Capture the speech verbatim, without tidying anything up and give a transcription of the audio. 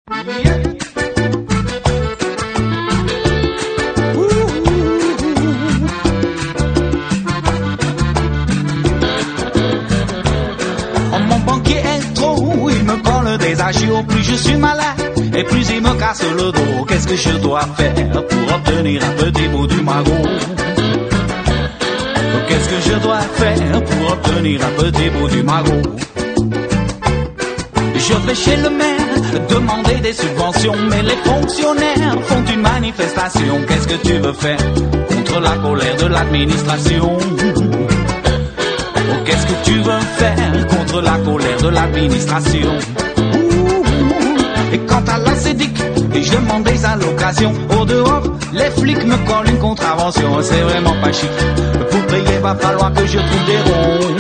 Oh, mon banquier est trop, il me colle des agios. Plus je suis malade et plus il me casse le dos. Qu'est-ce que je dois faire pour obtenir un petit bout du magot? Qu'est-ce que je dois faire pour obtenir un petit bout du magot? Je vais chez le maire demander des subventions, mais les fonctionnaires font une manifestation. Qu'est-ce que tu veux faire contre la colère de l'administration? Oh, qu'est-ce que tu veux faire contre la colère de l'administration? Et quant à la sédic, je demande des allocations. Au dehors, les flics me collent une contravention. C'est vraiment pas chic. Pour payer, va falloir que je trouve des ronds.